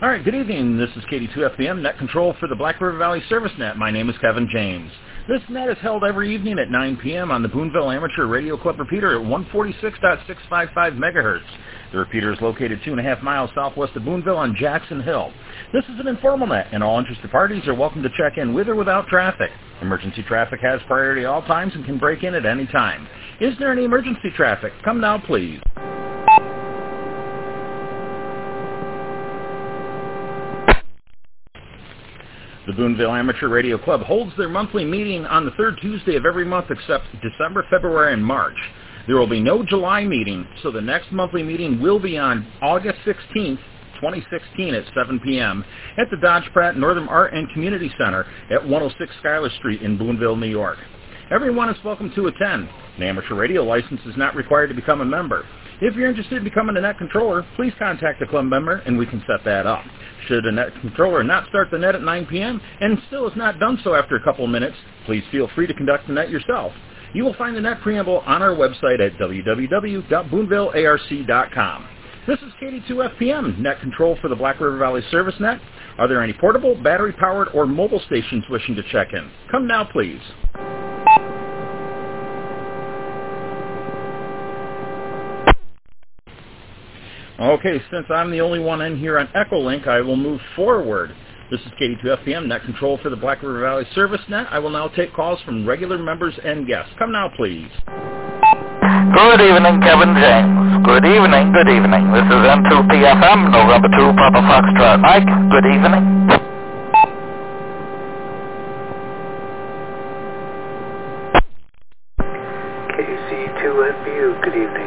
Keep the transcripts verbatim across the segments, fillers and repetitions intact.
All right, good evening. This is K D two F B M, Net Control for the Black River Valley Service Net. My name is Kevin James. This net is held every evening at nine p.m. on the Boonville Amateur Radio Club repeater at one forty-six point six five five megahertz. The repeater is located two and a half miles southwest of Boonville on Jackson Hill. This is an informal net, and all interested parties are welcome to check in with or without traffic. Emergency traffic has priority at all times and can break in at any time. Is there any emergency traffic? Come now, please. The Boonville Amateur Radio Club holds their monthly meeting on the third Tuesday of every month except December, February, and March. There will be no July meeting, so the next monthly meeting will be on August sixteenth, twenty sixteen at seven p.m. at the Dodge Pratt Northern Art and Community Center at one oh six Schuyler Street in Boonville, New York. Everyone is welcome to attend. An amateur radio license is not required to become a member. If you're interested in becoming a net controller, please contact a club member and we can set that up. Should a net controller not start the net at nine p.m. and still has not done so after a couple of minutes, please feel free to conduct the net yourself. You will find the net preamble on our website at w w w dot boonville arc dot com. This is K D two F P M, Net Control for the Black River Valley Service Net. Are there any portable, battery-powered, or mobile stations wishing to check in? Come now, please. Okay, since I'm the only one in here on Echolink, I will move forward. This is K D two F B M, Net Control for the Black River Valley Service Net. I will now take calls from regular members and guests. Come now, please. Good evening, Kevin James. Good evening, good evening. This is N two P F M, November two, Papa Foxtrot Mike. Good evening. K C two N B U, good evening.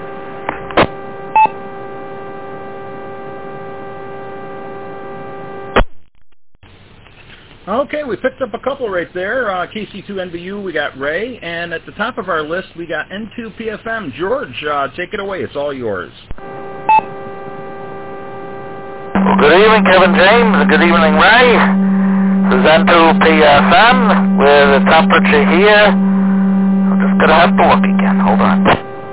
Okay, we picked up a couple right there. Uh, K C two N B U, we got Ray, and at the top of our list, we got N two P F M. George, uh, take it away. It's all yours. Well, good evening, Kevin James, and good evening, Ray. This is N two P F M, with the temperature here. I'm just going to have to look again. Hold on.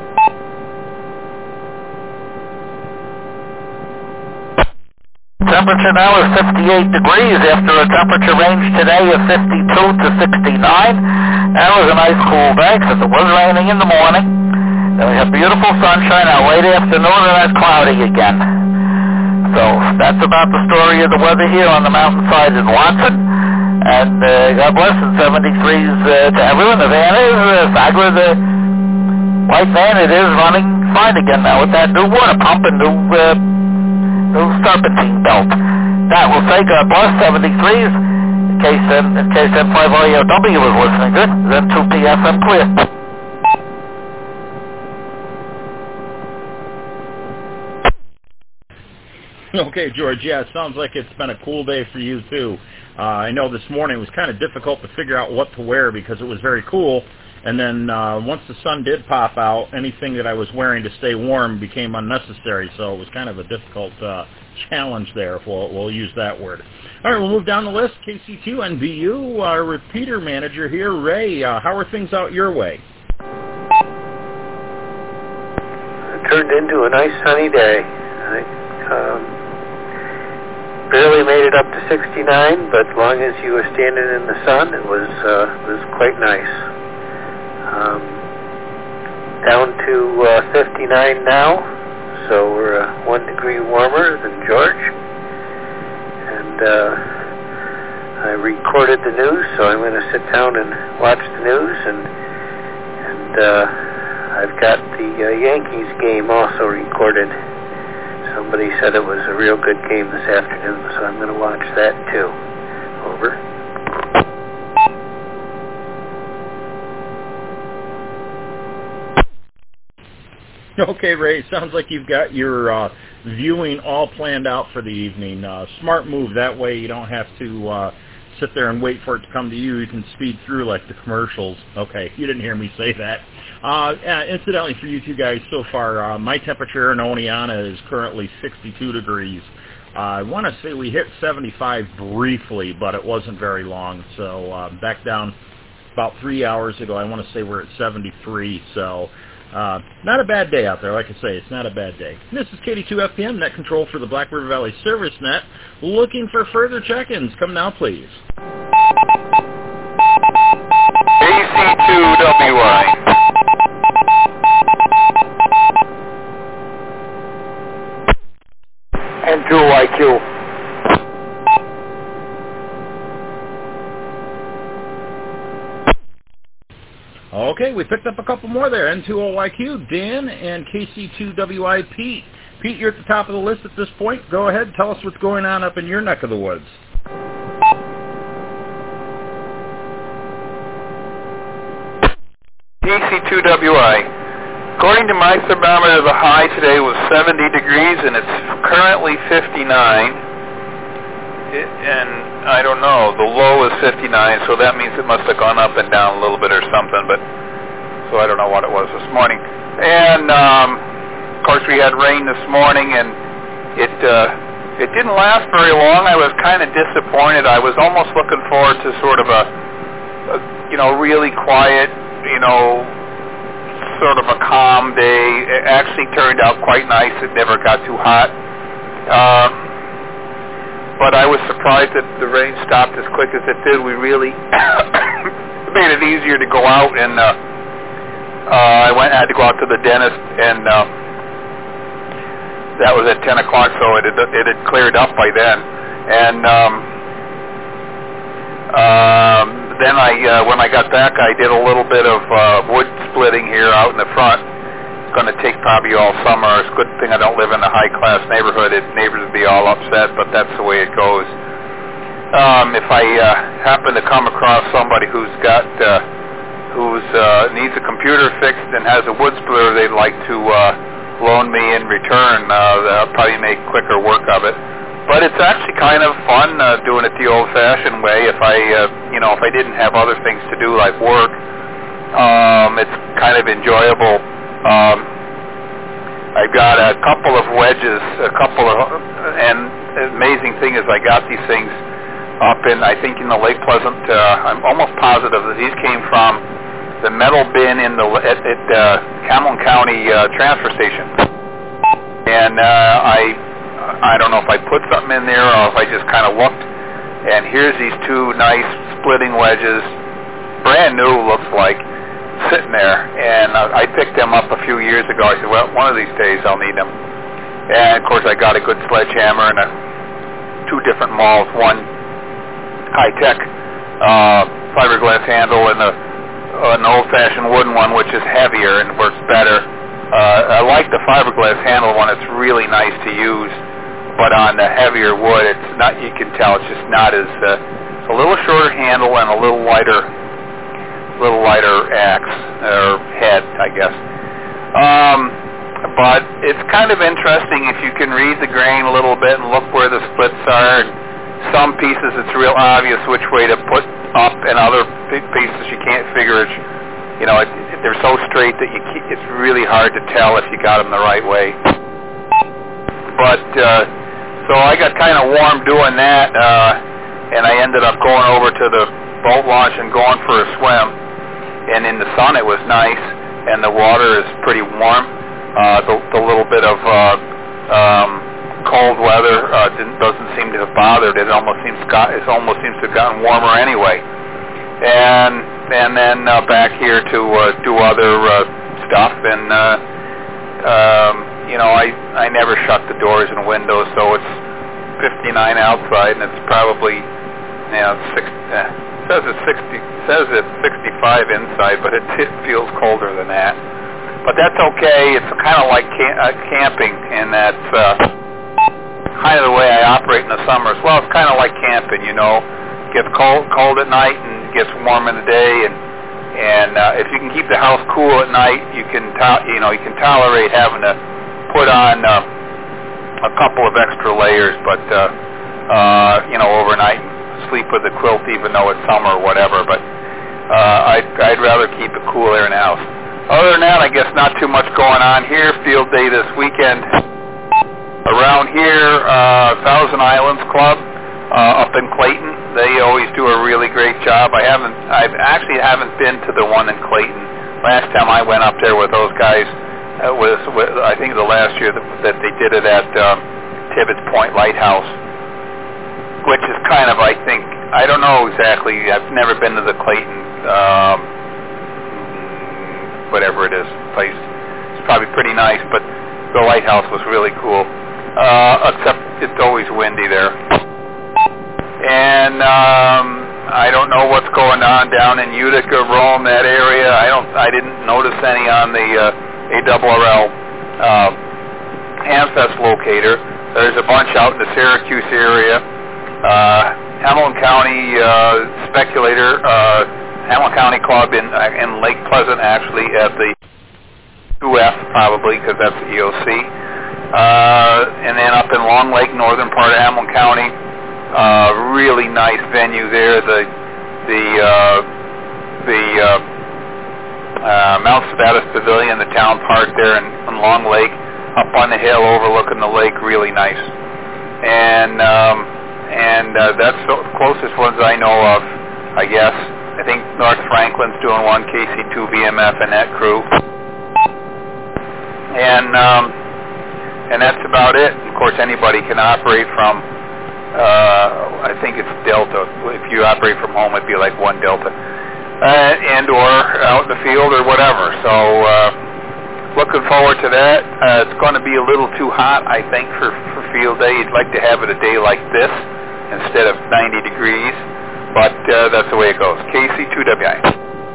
Temperature now is fifty-eight degrees after a temperature range today of fifty-two to sixty-nine. That was a nice cool day because it was raining in the morning. Then we have beautiful sunshine out late afternoon and then cloudy again. So that's about the story of the weather here on the mountainside in Watson. And uh, God bless, and seventy-threes uh, to everyone. The van is, uh, Sagler, the white van, it is running fine again now with that new water pump and new... Uh, New serpentine belt. That will say God bless, seventy-threes, in case, in, in case N five R E O W was listening good, then two P F M clear. Okay, George, yeah, it sounds like it's been a cool day for you, too. Uh, I know this morning it was kind of difficult to figure out what to wear because it was very cool. And then uh, once the sun did pop out, anything that I was wearing to stay warm became unnecessary. So it was kind of a difficult uh, challenge there, if we'll, we'll use that word. All right, we'll move down the list. K C two N B U, our repeater manager here, Ray. Uh, how are things out your way? It turned into a nice sunny day. I um, barely made it up to sixty-nine, but as long as you were standing in the sun, it was uh, was quite nice. Um, down to uh, fifty-nine now, so we're uh, one degree warmer than George. And uh, I recorded the news, so I'm going to sit down and watch the news. And and uh, I've got the uh, Yankees game also recorded. Somebody said it was a real good game this afternoon, so I'm going to watch that too. Over. Okay, Ray, sounds like you've got your uh, viewing all planned out for the evening. Uh, smart move. That way you don't have to uh, sit there and wait for it to come to you. You can speed through like the commercials. Okay, you didn't hear me say that. Uh, uh, incidentally, for you two guys, so far, uh, my temperature in Oneonta is currently sixty-two degrees. Uh, I want to say we hit seventy-five briefly, but it wasn't very long. So uh, back down about three hours ago, I want to say we're at seventy-three. So Uh, not a bad day out there, like I say. It's not a bad day. This is K D two F P M, Net Control for the Black River Valley Service Net. Looking for further check-ins. Come now, please. K C two W I. N two O I Q. Okay, we picked up a couple more there. N two O I Q, Dan, and K C two W I, Pete. Pete, you're at the top of the list at this point. Go ahead, tell us what's going on up in your neck of the woods. K C two W I. According to my thermometer, the high today was seventy degrees, and it's currently fifty-nine. It, and I don't know, the low is fifty-nine, so that means it must have gone up and down a little bit or something, but so I don't know what it was this morning. And, um, of course, we had rain this morning, and it, uh, it didn't last very long. I was kind of disappointed. I was almost looking forward to sort of a, a you know, really quiet, you know, sort of a calm day. It actually turned out quite nice. It never got too hot. Um, but I was surprised that the rain stopped as quick as it did. We really made it easier to go out, and uh, uh, I went had to go out to the dentist, and uh, that was at ten o'clock, so it had, it had cleared up by then. And um, um, then I, uh, when I got back, I did a little bit of uh, wood splitting here out in the front. It's going to take probably all summer. It's a good thing I don't live in a high-class neighborhood. It, neighbors would be all upset, but that's the way it goes. Um, if I uh, happen to come across somebody who's got, uh, who's uh, needs a computer fixed and has a wood splitter they'd like to uh, loan me in return, uh, I'll probably make quicker work of it. But it's actually kind of fun uh, doing it the old-fashioned way. If I, uh, you know, if I didn't have other things to do like work, um, it's kind of enjoyable. Um, I've got a couple of wedges, a couple of, and the amazing thing is I got these things up in, I think, in the Lake Pleasant. Uh, I'm almost positive that these came from the metal bin in the at, at uh, Cameron County uh, transfer station, and uh, I. I don't know if I put something in there or if I just kind of looked, and here's these two nice splitting wedges, brand new looks like, sitting there, and uh, I picked them up a few years ago. I said, well, one of these days I'll need them. And of course I got a good sledgehammer and a, two different mauls, one high-tech uh, fiberglass handle and a, an old-fashioned wooden one, which is heavier and works better. Uh, I like the fiberglass handle one. It's really nice to use. But on the heavier wood, it's not, you can tell it's just not as, uh, it's a little shorter handle and a little lighter, little lighter axe, or head, I guess. Um, but it's kind of interesting if you can read the grain a little bit and look where the splits are. And some pieces it's real obvious which way to put up, and other pieces you can't figure it. You know, it, it, they're so straight that you keep, it's really hard to tell if you got them the right way. But, uh, so I got kind of warm doing that, uh, and I ended up going over to the boat launch and going for a swim. And in the sun it was nice, and the water is pretty warm. Uh, the, the little bit of uh, um, cold weather uh, didn't, doesn't seem to have bothered it. It almost seems got, it almost seems to have gotten warmer anyway. And and then uh, back here to uh, do other uh, stuff, and uh, um, you know, I I never shut the doors and windows, so it's fifty-nine outside, and it's probably, you know, six, uh, says it's sixty, says it's sixty-five inside, but it, it feels colder than that. But that's okay. It's kind of like cam- uh, camping, and that's uh, kind of the way I operate in the summer as well. It's kind of like camping, you know. It gets cold cold at night and gets warm in the day, and and uh, if you can keep the house cool at night, you can to- you know you can tolerate having to put on uh, a couple of extra layers, but uh, uh, you know overnight sleep with a quilt even though it's summer or whatever. But uh, I'd I'd rather keep it cool there in the house. Other than that, I guess not too much going on here. Field day this weekend around here. Uh, Thousand Islands Club uh, up in Clayton. They always do a really great job. I haven't, I actually haven't been to the one in Clayton last time I went up there with those guys uh, was, was, I think, the last year that, that they did it at um, Tibbetts Point Lighthouse, which is kind of, I think, I don't know exactly. I've never been to the Clayton, um, whatever it is, place. It's probably pretty nice, but the lighthouse was really cool, uh, except it's always windy there. And um, I don't know what's going on down in Utica, Rome, that area. I don't. I didn't notice any on the uh, A R R L uh, Hamfest locator. There's a bunch out in the Syracuse area. Uh, Hamilton County uh, Speculator, uh, Hamilton County Club in uh, in Lake Pleasant, actually, at the U F probably, because that's the E O C. Uh, and then up in Long Lake, northern part of Hamilton County, uh, really nice venue there. The the uh, the uh, uh, Mount Sabatis Pavilion, the town park there in, in Long Lake, up on the hill overlooking the lake, really nice. And um, and uh, that's the closest ones I know of, I guess. I think North Franklin's doing one, K C two B M F and that crew. And um, and that's about it. Of course, anybody can operate from, uh, I think it's Delta. If you operate from home, it'd be like one Delta. Uh, and or out in the field or whatever. So uh, looking forward to that. Uh, it's going to be a little too hot, I think, for, for field day. You'd like to have it a day like this instead of ninety degrees. But uh, that's the way it goes. K C two W I.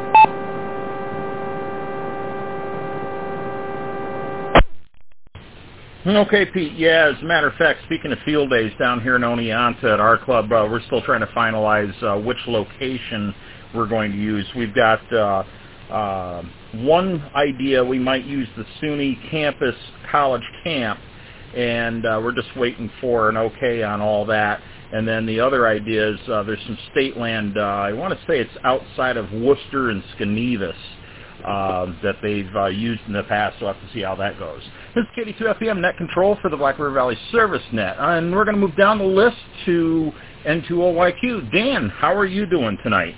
Okay, Pete. Yeah, as a matter of fact, speaking of field days down here in Oneonta at our club, uh, we're still trying to finalize uh, which location we're going to use. We've got uh, uh, one idea. We might use the SUNY campus college camp, and uh, we're just waiting for an okay on all that. And then the other idea is uh, there's some state land, uh, I want to say it's outside of Worcester and Skanevis, uh, that they've uh, used in the past. So we'll have to see how that goes. This is K D two F M Net Control for the Black River Valley Service Net. And we're going to move down the list to N two O Y Q. Dan, how are you doing tonight?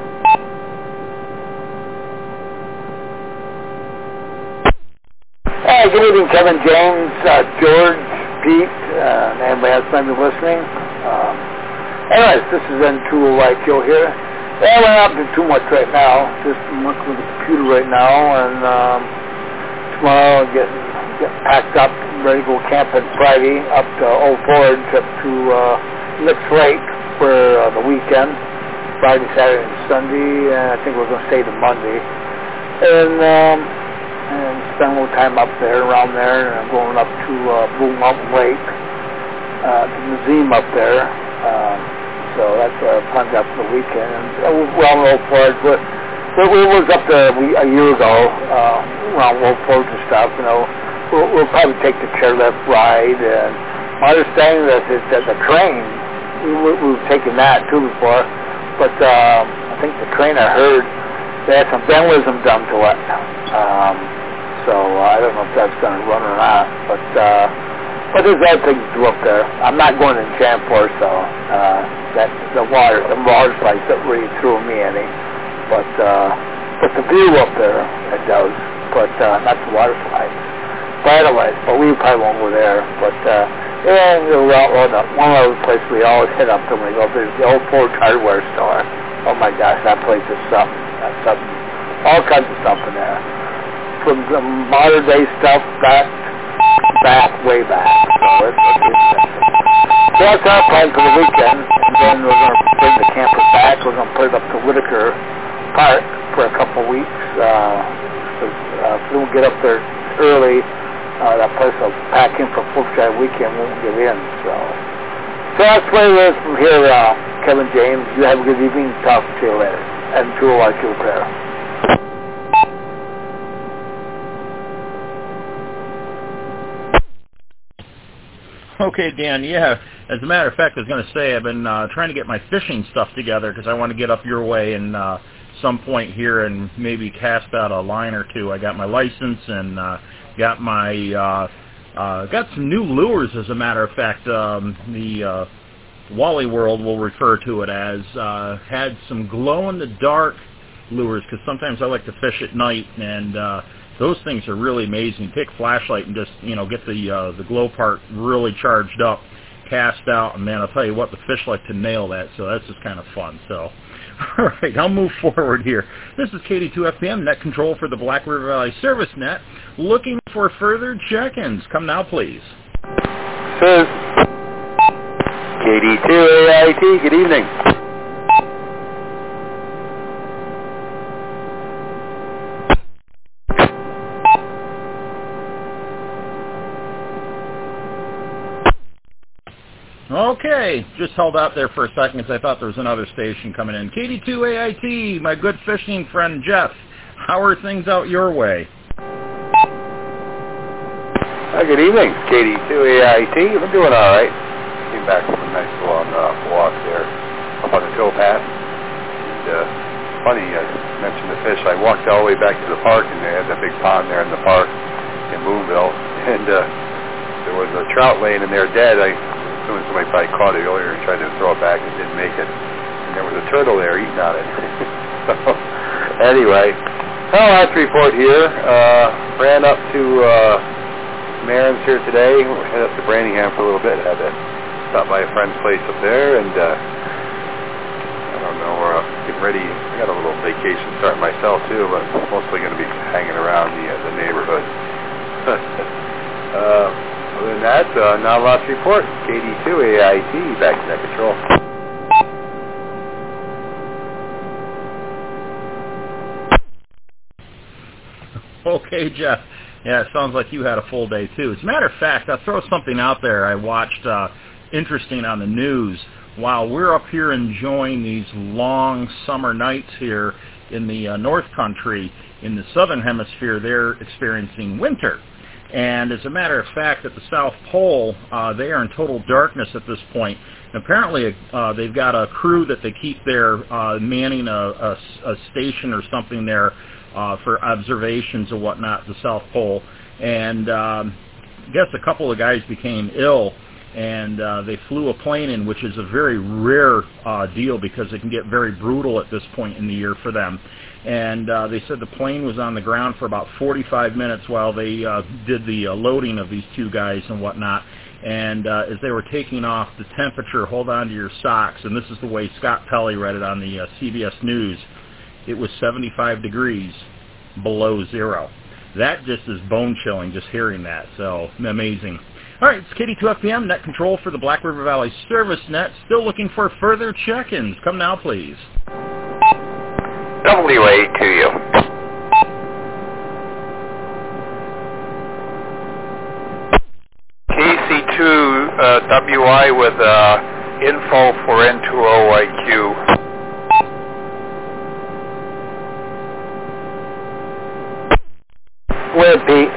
Hey, good evening, Kevin, James, uh, George, Pete, uh, and everybody else might be listening. Um, anyways, this is N two O Y Q here. Yeah, we're not doing too much right now. Just working with the computer right now, and um, tomorrow I'm getting, getting packed up, ready to go camping Friday up to Old Forge, up to uh, Licks Lake for uh, the weekend, Friday, Saturday, and Sunday, and I think we're going to stay to Monday. And um, and spend a little time up there, around there, and I'm going up to uh, Blue Mountain Lake, uh, the museum up there. Um, so that's our plans up for the weekend. And uh, we're on Old Forge. But we was up there a year ago, uh, around Old Forge and stuff. You know, we'll, we'll probably take the chairlift ride. And my understanding is that, that the train, we, we've taken that too before, but um, I think the train I heard they had some vandalism done to it. Um, so uh, I don't know if that's going to run or not, but uh, but there's other things to do up there. I'm not going to Chamfort, so uh, that the water, the water slides don't really threw me any. But uh, but the view up there, it does. But uh, not the water slides. But anyways, but we probably won't go there. But uh, yeah, well, well, one other place we always hit up when we go there is the Old Forge Hardware store. Oh my gosh, that place is something. That's something. All kinds of stuff in there. From the modern day stuff back, back, way back. So it's, it's interesting. So that's our plan for the weekend. And then we're going to bring the camper back. We're going to put it up to Whitaker Park for a couple of weeks. Uh, uh, if we don't get up there early, uh, that place will pack in for Fourth of July weekend. We won't get in. So, so that's where it is from here, uh, Kevin James. You have a good evening. Talk to you later. And to our Q prayer. Okay, Dan, yeah. As a matter of fact, I was going to say I've been uh, trying to get my fishing stuff together because I want to get up your way and uh, some point here and maybe cast out a line or two. I got my license and uh, got my uh, uh, got some new lures. As a matter of fact, um, the uh, Wally World will refer to it as uh, had some glow in the dark lures, because sometimes I like to fish at night, and uh, those things are really amazing. Take a flashlight and just, you know, get the uh, the glow part really charged up, cast out, and man, I'll tell you what, the fish like to nail that, so that's just kind of fun. So, all right, I'll move forward here. This is K D two F P M, net control for the Black River Valley Service Net. Looking for further check-ins. Come now, please. Sir. K D two A I T, good evening. Okay, just held out there for a second because I thought there was another station coming in. K D two A I T, my good fishing friend Jeff. How are things out your way? Hi, good evening. K D two A I T, I'm doing all right. Came back from a nice long uh, walk there up on the towpath. And uh, funny, I mentioned the fish. I walked all the way back to the park, and they had that big pond there in the park in Boonville. And uh, there was a trout laying in there dead. I assumed somebody probably caught it earlier and tried to throw it back and didn't make it. And there was a turtle there eating on it. So anyway, well, last report here. Uh, ran up to uh, Marin's here today. We're headed up to Branningham for a little bit. Had to stop by a friend's place up there, and uh, I don't know, we're uh, getting ready. I got a little vacation starting myself too, but mostly going to be hanging around the uh, the neighborhood. uh, other than that, uh, not a lot to report. K D two A I T, back to net control. Okay, Jeff. Yeah, it sounds like you had a full day too. As a matter of fact, I'll throw something out there I watched uh, interesting on the news. While we're up here enjoying these long summer nights here in the uh, North Country, in the Southern Hemisphere, they're experiencing winter. And as a matter of fact, at the South Pole, uh, they are in total darkness at this point. And apparently, uh, they've got a crew that they keep there uh, manning a, a, a station or something there uh, for observations or whatnot at the South Pole. And um, I guess a couple of guys became ill, and uh, they flew a plane in, which is a very rare uh, deal because it can get very brutal at this point in the year for them. And uh, they said the plane was on the ground for about forty-five minutes while they uh, did the uh, loading of these two guys and whatnot. And uh, as they were taking off, the temperature, hold on to your socks, and this is the way Scott Pelley read it on the uh, C B S News, it was seventy-five degrees below zero. That just is bone-chilling just hearing that, so amazing. All right, it's K D two F P M, net control for the Black River Valley Service Net. Still looking for further check-ins. Come now, please. W A to you. K C two uh, W I with uh, info for N two O I Q. Where, Pete?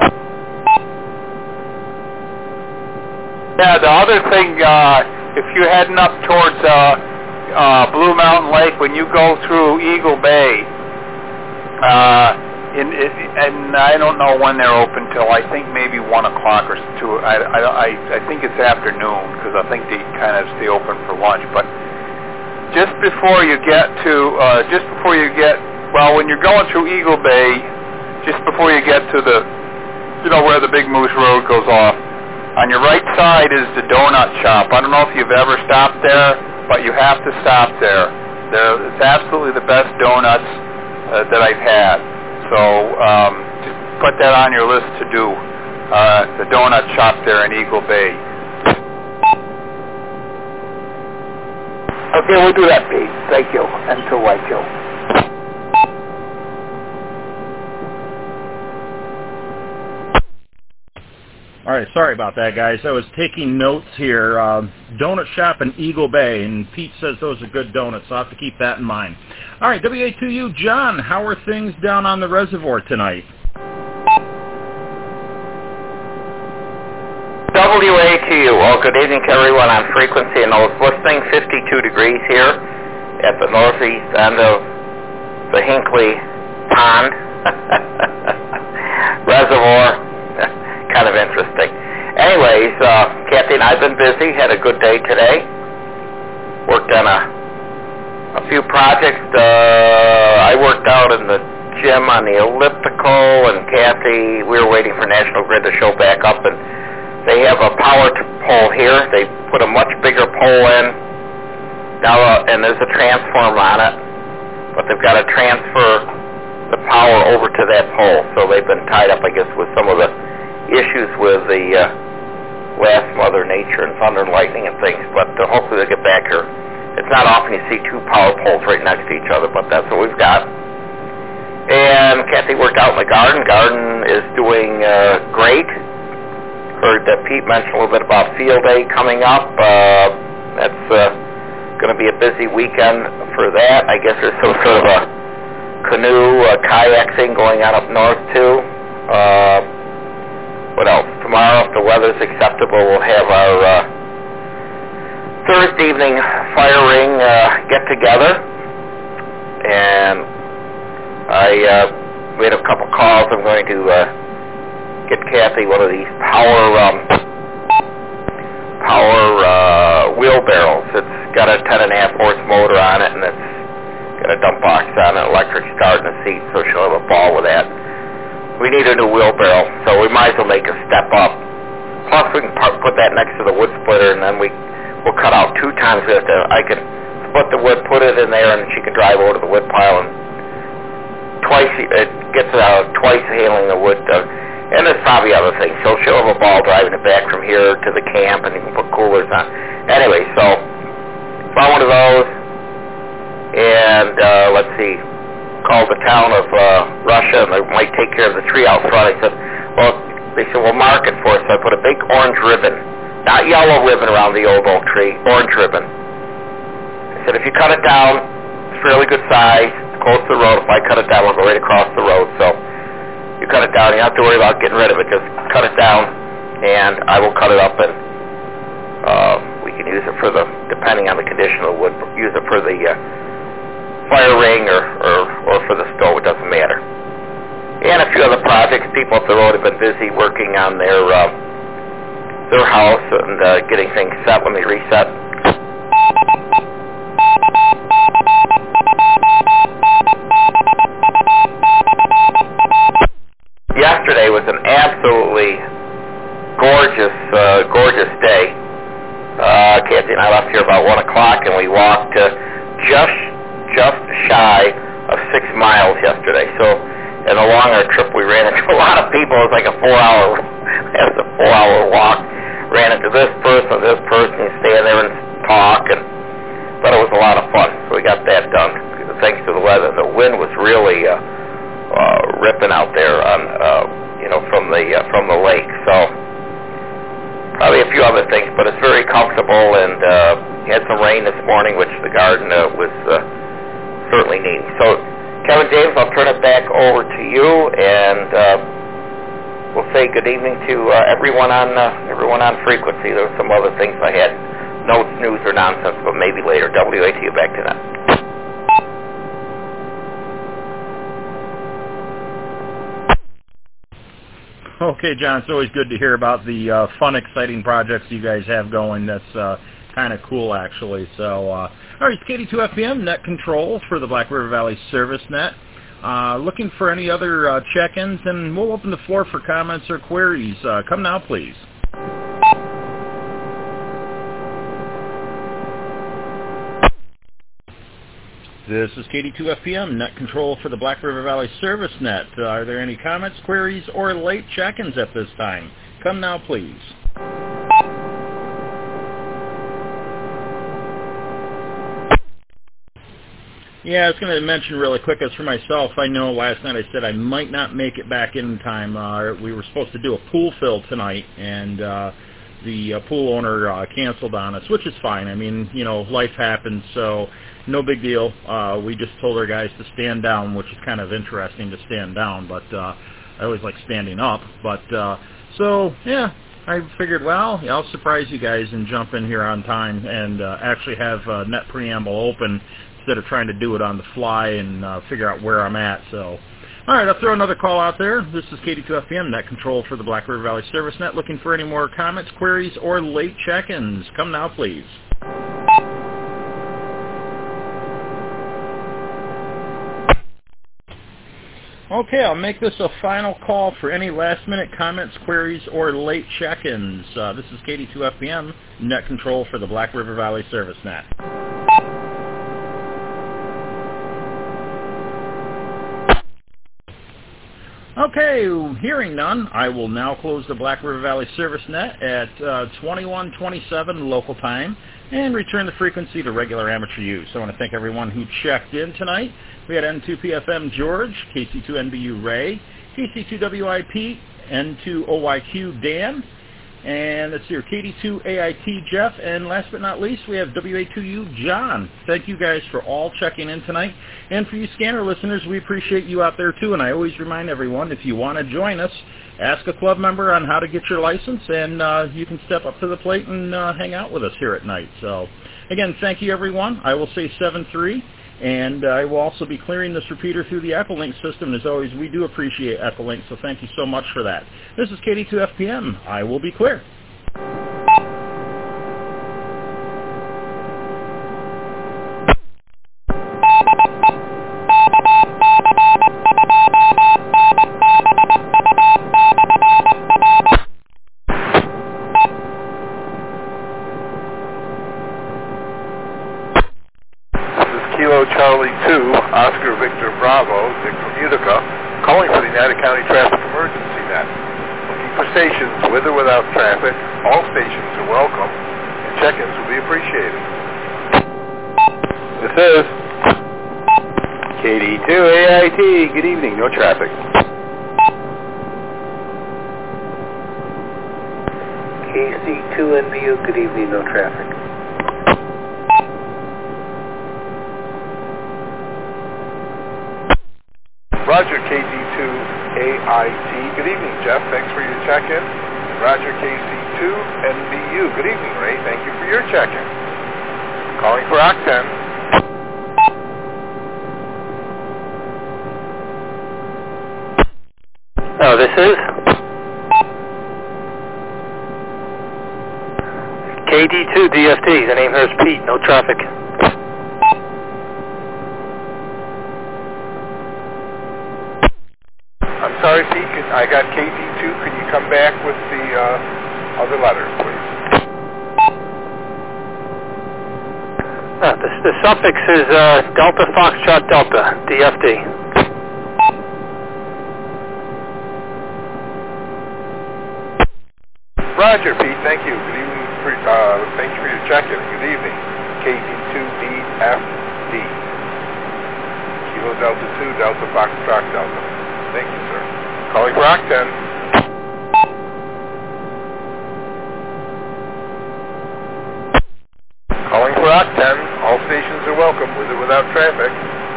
Yeah, the other thing, uh, if you're heading up towards uh, uh, Blue Mountain Lake, when you go through Eagle Bay, uh, in, in, and I don't know when they're open till, I think maybe one o'clock or two. I, I, I think it's afternoon because I think they kind of stay open for lunch. But just before you get to, uh, just before you get, well, when you're going through Eagle Bay, just before you get to the, you know, where the Big Moose Road goes off, on your right side is the Donut Shop. I don't know if you've ever stopped there, but you have to stop there. They're, it's absolutely the best donuts uh, that I've had. So um, just put that on your list to do. Uh, the Donut Shop there in Eagle Bay. Okay, we'll do that, Pete. Thank you. Until I kill. All right, sorry about that, guys. I was taking notes here. Um, donut Shop in Eagle Bay, and Pete says those are good donuts, so I'll have to keep that in mind. All right, W A two U, John, how are things down on the reservoir tonight? W A T U, well, good evening to everyone on frequency and those listening. fifty-two degrees here at the northeast end of the Hinkley Pond Reservoir. Kind of interesting. Anyways, uh, Captain, I've been busy. Had a good day today. Worked on a A few projects. Uh, I worked out in the gym on the elliptical, and Kathy, we were waiting for National Grid to show back up, and they have a power t- pole here. They put a much bigger pole in now, uh, and there's a transformer on it, but they've got to transfer the power over to that pole. So they've been tied up, I guess, with some of the issues with the uh, last Mother Nature and thunder and lightning and things, but uh, hopefully they'll get back here. It's not often you see two power poles right next to each other, but that's what we've got. And Kathy worked out in the garden. Garden is doing uh, great. Heard that Pete mention a little bit about field day coming up. Uh, that's uh, going to be a busy weekend for that. I guess there's some sort of a canoe, uh, kayak thing going on up north too. Uh, what else? Tomorrow, if the weather's acceptable, we'll have our uh, Thursday evening fire ring uh, get together. And I uh, made a couple calls. I'm going to uh, get Kathy one of these power um, power uh, wheelbarrows. It's got a ten and a half horse motor on it, and it's got a dump box on it, electric start and a seat, so she'll have a ball with that. We need a new wheelbarrow, so we might as well make a step up. Plus, we can par- put that next to the wood splitter, and then we we'll cut out two times. We have to. I can split the wood, put it in there, and she can drive over to the wood pile and twice. It gets uh, twice handling the wood. Uh, And there's probably other things. So she'll have a ball driving it back from here to the camp, and you can put coolers on. Anyway, so found one of those, and uh, let's see, called the town of uh, Russia, and they might take care of the tree out front. I said, well, they said, well, mark it for us. So I put a big orange ribbon, not yellow ribbon around the old oak tree, orange ribbon. I said, if you cut it down, it's fairly good size, close to the road. If I cut it down, we'll go right across the road. So you cut it down. You don't have to worry about getting rid of it. Just cut it down, and I will cut it up, and uh, we can use it for the, depending on the condition of the wood, use it for the uh, fire ring or, or, or for the stove. It doesn't matter. And a few other projects. People up the road have been busy working on their uh, their house and uh, getting things set. Let me reset. Yesterday was an absolutely gorgeous, uh, gorgeous day. Uh, Kathy and I left here about one o'clock, and we walked uh, just, just shy of six miles yesterday. So, in the longer trip, we ran into a lot of people. It was like a four-hour, it was a four-hour walk. Ran into this person, this person, and stand there and talk, and but it was a lot of fun. So we got that done. Thanks to the weather, the wind was really. Uh, Uh, ripping out there on, uh, you know, from the uh, from the lake. So probably a few other things, but it's very comfortable. And uh, had some rain this morning, which the garden uh, was uh, certainly needing. So, Kevin James, I'll turn it back over to you, and uh, we'll say good evening to uh, everyone on uh, everyone on frequency. There were some other things I had, notes, news, or nonsense, but maybe later. W A T U back to that. Okay, John, it's always good to hear about the uh, fun, exciting projects you guys have going. That's uh, kind of cool, actually. So, uh, all right, it's K D two F M, net control for the Black River Valley Service Net. Uh, looking for any other uh, check-ins, and we'll open the floor for comments or queries. Uh, come now, please. This is K D two F M, net control for the Black River Valley Service Net. Uh, are there any comments, queries, or late check-ins at this time? Come now, please. Yeah, I was going to mention really quick, as for myself, I know last night I said I might not make it back in time. Uh, we were supposed to do a pool fill tonight, and uh, the uh, pool owner uh, canceled on us, which is fine. I mean, you know, life happens, so no big deal. Uh, we just told our guys to stand down, which is kind of interesting to stand down, but uh, I always like standing up. But uh, so, yeah, I figured, well, yeah, I'll surprise you guys and jump in here on time and uh, actually have uh, Net Preamble open instead of trying to do it on the fly and uh, figure out where I'm at. So, all right, I'll throw another call out there. This is K D two F M, net control for the Black River Valley Service Net. Looking for any more comments, queries, or late check-ins. Come now, please. Okay, I'll make this a final call for any last-minute comments, queries, or late check-ins. Uh, this is K D two F P M, Net Control for the Black River Valley Service Net. Okay, hearing none, I will now close the Black River Valley Service Net at uh, twenty-one twenty-seven local time and return the frequency to regular amateur use. I want to thank everyone who checked in tonight. We had N two P F M George, K C two N B U Ray, K C two W I P, N two O Y Q Dan, and let's see here, K D two A I T Jeff, and last but not least, we have W A two U John. Thank you guys for all checking in tonight. And for you scanner listeners, we appreciate you out there too, and I always remind everyone, if you want to join us, ask a club member on how to get your license, and uh, you can step up to the plate and uh, hang out with us here at night. So, again, thank you everyone. I will say seven three. And I will also be clearing this repeater through the Echolink system. As always, we do appreciate Echolink, so thank you so much for that. This is K D two F P M. I will be clear. Charlie two, Oscar Victor Bravo, Dick from Utica, calling for the United County Traffic Emergency Net. Looking for stations with or without traffic. All stations are welcome, and check-ins will be appreciated. This is K D two A I T. Good evening, no traffic. K C two N B U, good evening, no traffic. Roger, K D two A I T. Good evening, Jeff. Thanks for your check-in. Roger, K C two N B U. Good evening, Ray. Thank you for your check-in. Calling for Octen. Oh, this is K D two D F T. The name here is Pete. No traffic. I'm sorry, Pete. I got K D two. Can you come back with the uh, other letters, please? Uh, the, the suffix is uh, Delta Foxtrot Delta, D F D. Roger, Pete. Thank you. Good evening. For, uh, thank you for your check-in. Good evening. K D two D F D. Kilo Delta two, Delta Foxtrot Delta. Thank you, sir. Calling for Octen. Calling for Octen. All stations are welcome, with or without traffic.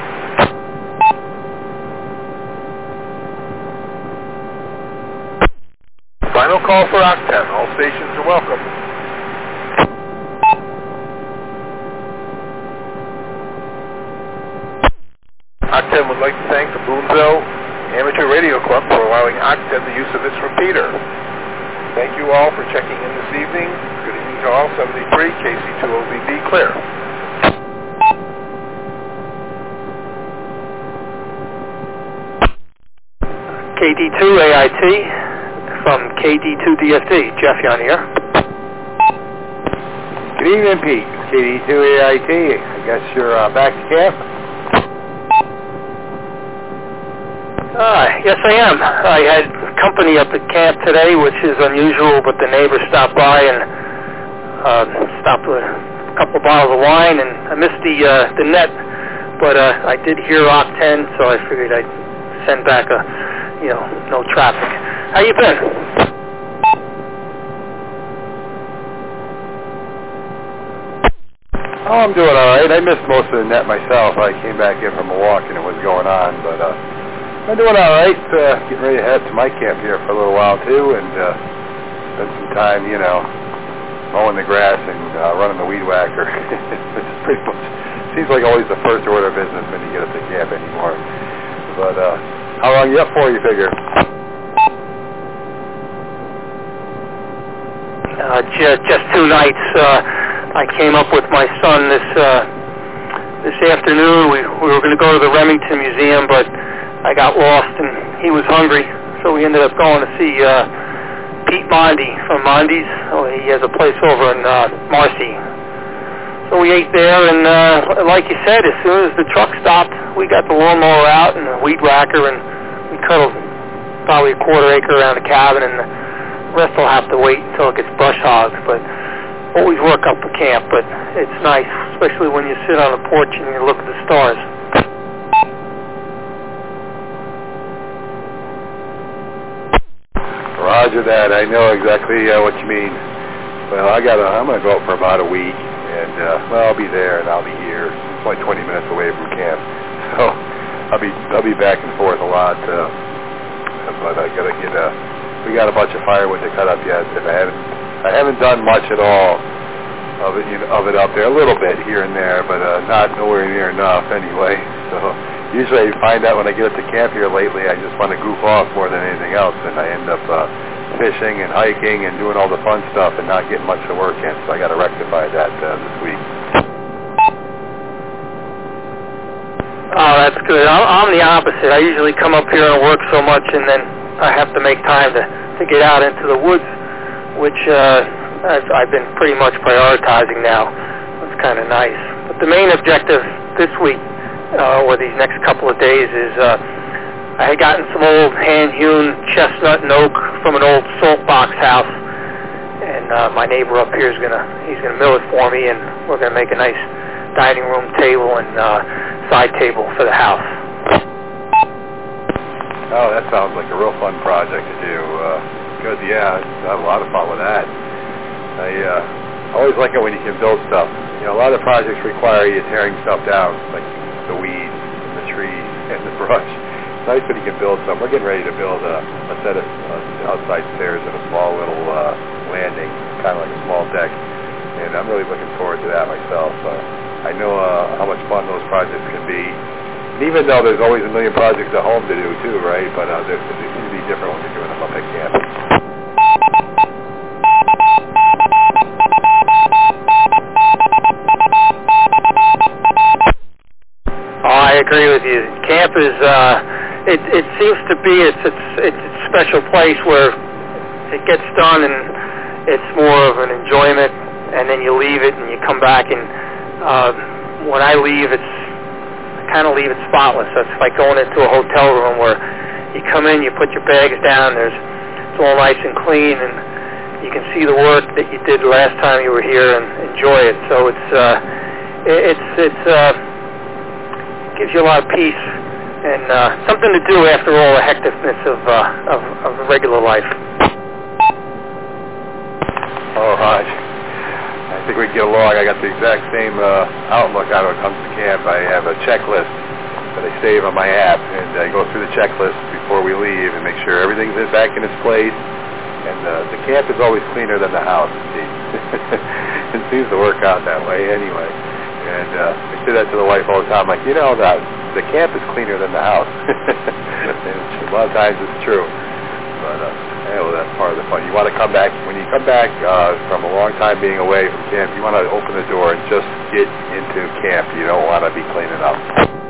Final call for Octen. All stations are welcome. Octen would like to thank the Boonville Amateur Radio Club for allowing Octen the use of its repeater. Thank you all for checking in this evening. Good evening to all. seventy-three, K C two O B B, clear. K D two A I T from K D two D F D. Jeff, you on here? Good evening, Pete. K D two A I T. I guess you're uh, back to camp? Uh, yes, I am. I had company up at camp today, which is unusual, but the neighbors stopped by and uh, stopped with a couple of bottles of wine, and I missed the uh, the net, but uh, I did hear Octen, so I figured I'd send back a, you know, no traffic. How you been? Oh, I'm doing all right. I missed most of the net myself. I came back in from a walk and it was going on, but uh, I'm doing all right. Uh, getting ready to head to my camp here for a little while too, and uh, spend some time, you know, mowing the grass and uh, running the weed whacker. It's pretty much seems like always the first order of business when you get up to camp anymore. But uh, how long you up for? You figure? Uh, just, just two nights. Uh, I came up with my son this uh, this afternoon. We we were going to go to the Remington Museum, but I got lost and he was hungry, so we ended up going to see uh, Pete Mondi from Mondi's. Oh, he has a place over in uh, Marcy. So we ate there, and uh, like you said, as soon as the truck stopped, we got the lawnmower out and the weed whacker, and we cut probably a quarter acre around the cabin, and the rest will have to wait until it gets brush hogged. But always work up the camp, but it's nice, especially when you sit on the porch and you look at the stars. Roger that. I know exactly uh, what you mean. Well, I got. I'm going to go out for about a week, and uh, well, I'll be there and I'll be here. It's only twenty minutes away from camp, so I'll be I'll be back and forth a lot. Uh, but I got to get. Uh, we got a bunch of firewood to cut up yet, and I haven't I haven't done much at all of it you know, of it up there. A little bit here and there, but uh, not nowhere near enough anyway. So. Usually I find out when I get up to camp here lately, I just want to goof off more than anything else, and I end up uh, fishing and hiking and doing all the fun stuff and not getting much to work in, so I got to rectify that uh, this week. Oh, that's good. I'm, I'm the opposite. I usually come up here and work so much, and then I have to make time to, to get out into the woods, which uh, I've, I've been pretty much prioritizing now. It's kind of nice. But the main objective this week, Uh, or these next couple of days, is uh, I had gotten some old hand-hewn chestnut and oak from an old salt box house, and uh, my neighbor up here is gonna he's gonna mill it for me, and we're gonna make a nice dining room table and uh, side table for the house. Oh, that sounds like a real fun project to do. Uh, good, yeah, I have a lot of fun with that. I uh, always like it when you can build stuff. You know, a lot of projects require you tearing stuff down, like the weeds and the trees and the brush. It's nice when you can build some. We're getting ready to build a, a set of uh, outside stairs and a small little uh, landing, kind of like a small deck, and I'm really looking forward to that myself. Uh, I know uh, how much fun those projects can be, and even though there's always a million projects at home to do too, right? But uh, they seem to be different when you're doing them up at camp. I agree with you. Camp is, uh, it, it seems to be, it's, it's, it's a special place where it gets done and it's more of an enjoyment, and then you leave it and you come back, and uh, when I leave, it's, I kind of leave it spotless. That's like going into a hotel room where you come in, you put your bags down, there's, it's all nice and clean, and you can see the work that you did last time you were here and enjoy it. So it's, uh, it, it's, it's, uh, gives you a lot of peace and uh, something to do after all the hecticness of, uh, of, of regular life. Oh, Raj, I think we get along. I got the exact same uh, outlook on when it comes to camp. I have a checklist that I save on my app, and I go through the checklist before we leave and make sure everything's back in its place. And uh, the camp is always cleaner than the house. It seems to work out that way anyway. And uh, I say that to the wife all the time, like, you know, that the camp is cleaner than the house. And a lot of times it's true. But, uh, yeah, well, that's part of the fun. You want to come back, when you come back uh, from a long time being away from camp, you want to open the door and just get into camp. You don't want to be cleaning up.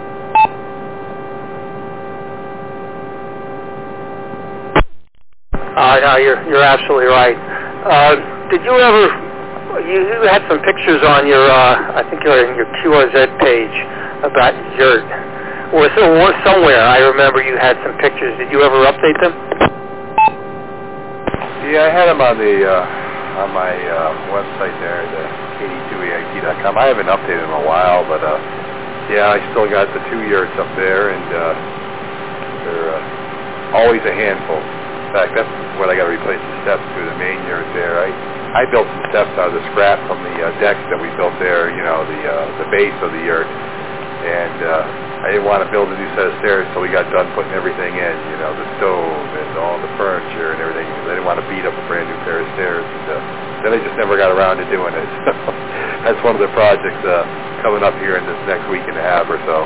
Uh, no, you're, you're absolutely right. Uh, did you ever... You, you had some pictures on your, uh, I think you're in your Q R Z page about yurt. Or, so, or somewhere, I remember you had some pictures. Did you ever update them? Yeah, I had them on the, uh, on my uh, website there, the K D two A I T dot com. I haven't updated them in a while, but, uh, yeah, I still got the two yurts up there, and uh, they're uh, always a handful. In fact, that's what I got to replace the steps to, the main yurt there. I I built some steps out of the scrap from the uh, decks that we built there, you know, the uh, the base of the yurt. And uh, I didn't want to build a new set of stairs until we got done putting everything in, you know, the stove and all the furniture and everything, because I didn't want to beat up a brand new pair of stairs. And, uh, then I just never got around to doing it. So that's one of the projects uh, coming up here in this next week and a half or so.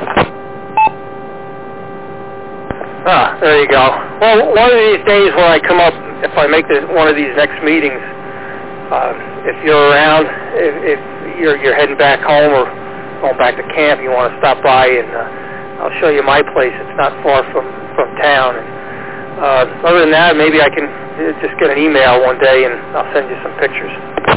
Ah, there you go. Well, one of these days when I come up, if I make this, one of these next meetings, uh, if you're around, if, if you're, you're heading back home or going back to camp, you want to stop by and uh, I'll show you my place. It's not far from, from town. And, uh, other than that, maybe I can just get an email one day and I'll send you some pictures.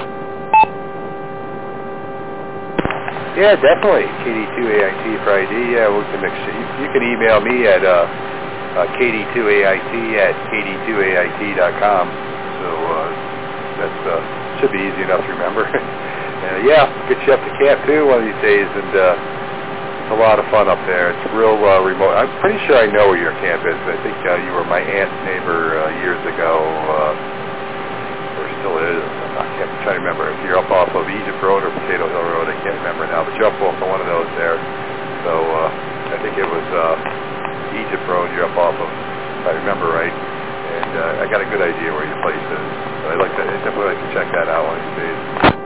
Yeah, definitely. K D two A I T for I D. Yeah, we can mix it. You, you can email me at uh, uh, K D two A I T at K D two A I T dot com. So uh, that's uh, should be easy enough to remember. uh, yeah, get you up to camp too one of these days, and uh, it's a lot of fun up there. It's real uh, remote. I'm pretty sure I know where your camp is. I think uh, you were my aunt's neighbor uh, years ago, uh, or still is. I can't I'm trying to remember if you're up off of Egypt Road or Potato Hill Road. I can't remember now, but you're up off of one of those there. So uh, I think it was uh, Egypt Road you're up off of, if I remember right. And uh, I got a good idea where your place is. So I'd like to, I'd definitely like to check that out one of these days.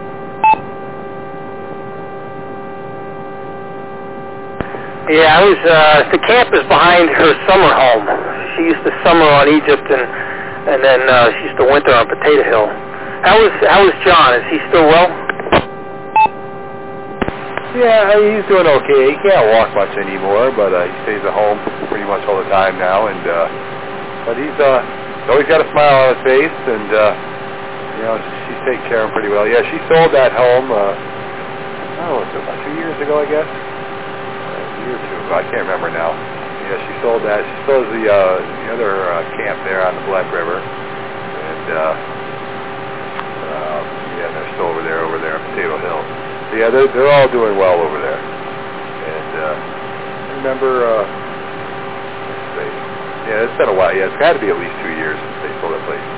Yeah, I was. Uh, the camp is behind her summer home. She used to summer on Egypt, and and then uh, she used to winter on Potato Hill. How is how is John? Is he still well? Yeah, he's doing okay. He can't walk much anymore, but uh, he stays at home pretty much all the time now. And uh, but he's uh, he's always got a smile on his face, and uh, you know she's taking care of him pretty well. Yeah, she sold that home. Uh, oh, it's about two years ago, I guess. A year or two ago, I can't remember now. Yeah, she sold that. She sold the uh, the other uh, camp there on the Black River, and. Uh, Um, yeah, they're still over there, over there on Potato Hill. So yeah, they're, they're all doing well over there. And uh, remember, uh, let's see. Yeah, it's been a while. Yeah, it's got to be at least two years since they sold that place.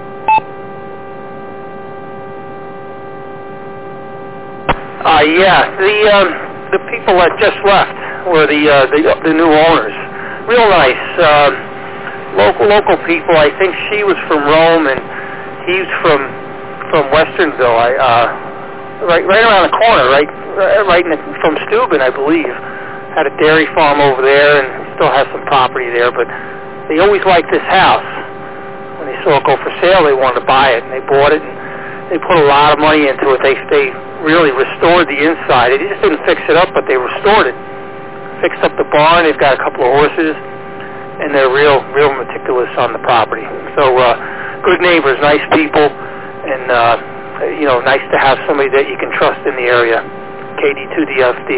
Uh, yeah, the um, the people that just left were the uh, the, the new owners. Real nice, uh, local local people. I think she was from Rome and he's from. From Westernville, I, uh, right, right around the corner, right, right in the, from Steuben, I believe. Had a dairy farm over there, and still has some property there. But they always liked this house. When they saw it go for sale, they wanted to buy it, and they bought it. And they put a lot of money into it. They they really restored the inside. They just didn't fix it up, but they restored it. Fixed up the barn. They've got a couple of horses, and they're real, real meticulous on the property. So uh, good neighbors, nice people. And, uh, you know, nice to have somebody that you can trust in the area. K D two D F D.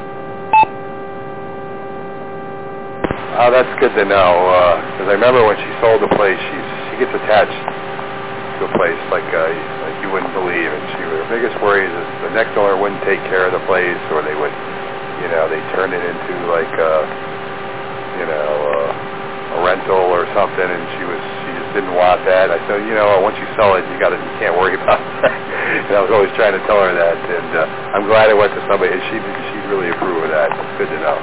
Oh, that's good to know. Because uh, I remember when she sold the place, she she gets attached to a place like uh, like you wouldn't believe. And she her biggest worry is the next owner wouldn't take care of the place, or they would, you know, they turn it into like, uh, you know, uh, a rental or something. And she was. Didn't want that. I said, you know, once you sell it, you got to, you can't worry about that. And I was always trying to tell her that, and uh, I'm glad I went to somebody, and she she really approved of that. It's good to know.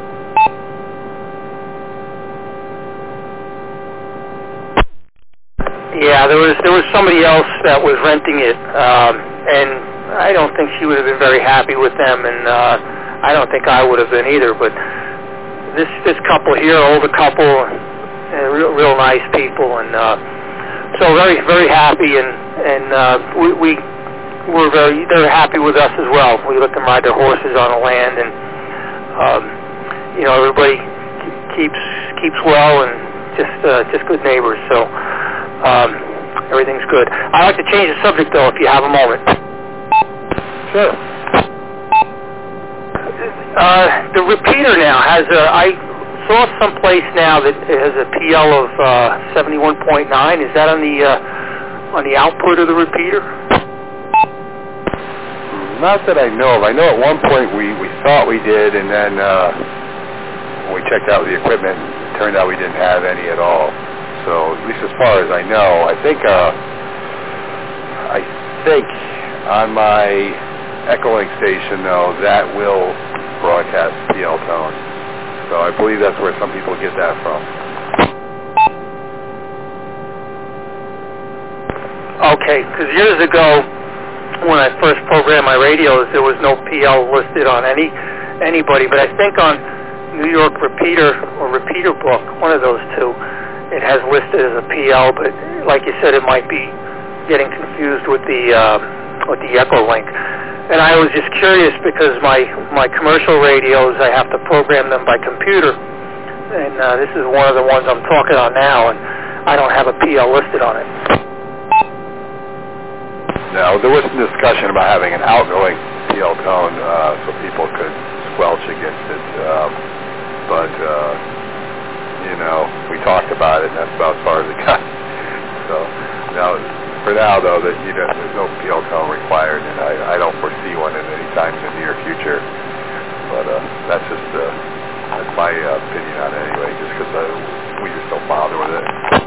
Yeah, there was there was somebody else that was renting it, um, and I don't think she would have been very happy with them, and uh, I don't think I would have been either. But this this couple here, older couple. And real, real nice people, and uh, so very, very happy, and and uh, we, we were very, they're happy with us as well. We let them ride their horses on the land, and um, you know, everybody keeps keeps well, and just uh, just good neighbors. So um, everything's good. I'd like to change the subject though, if you have a moment. Sure. Uh, the repeater now has a. I saw someplace now that has a P L of uh, seventy-one point nine. Is that on the uh, on the output of the repeater? Not that I know of. I know at one point we, we thought we did, and then uh, when we checked out the equipment, it turned out we didn't have any at all. So at least as far as I know, I think uh, I think on my Echolink station though that will broadcast P L tone. So I believe that's where some people get that from. Okay, because years ago, when I first programmed my radios, there was no P L listed on any anybody. But I think on New York Repeater or Repeater Book, one of those two, it has listed as a P L. But like you said, it might be getting confused with the uh, with the Echolink. and I was just curious because my, my commercial radios, I have to program them by computer, and uh, this is one of the ones I'm talking on now, and I don't have a P L listed on it. No, there was some discussion about having an outgoing P L tone uh, so people could squelch against it, um, but, uh, you know, we talked about it, and that's about as far as it got. So, now, for now, though, that you know, there's no P L tone required, and I, I don't foresee one in any time in the near future. But uh, that's just uh, that's my uh, opinion on it anyway, just because uh, we just don't bother with it.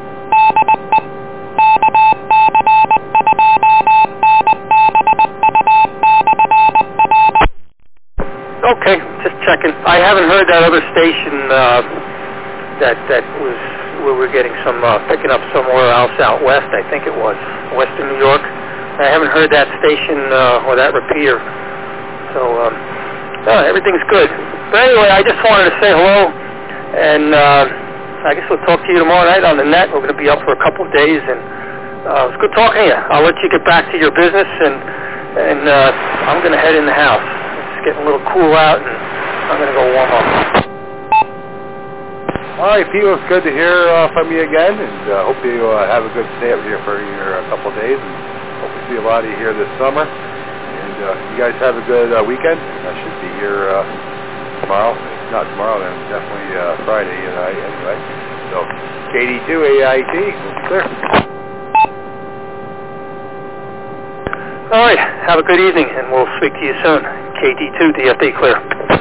Okay, just checking. I haven't heard that other station uh, that that was where we're getting some uh, picking up somewhere else out west. I think it was western New York. I haven't heard that station uh, or that repeater. So um, uh, everything's good. But anyway, I just wanted to say hello, and uh, I guess we'll talk to you tomorrow night on the net. We're going to be up for a couple of days, and uh, it was good talking to you. I'll let you get back to your business, and and uh, I'm going to head in the house. It's getting a little cool out, and I'm going to go warm up. All right, Pete, it was good to hear uh, from you again, and uh, hope you uh, have a good stay up here for your uh, couple of days, and hope to see a lot of you here this summer. And uh, you guys have a good uh, weekend. I should be here uh, tomorrow. If not tomorrow, then definitely uh, Friday night anyway. So, K D two A I T, clear. All right, have a good evening, and we'll speak to you soon. K D two D F D clear.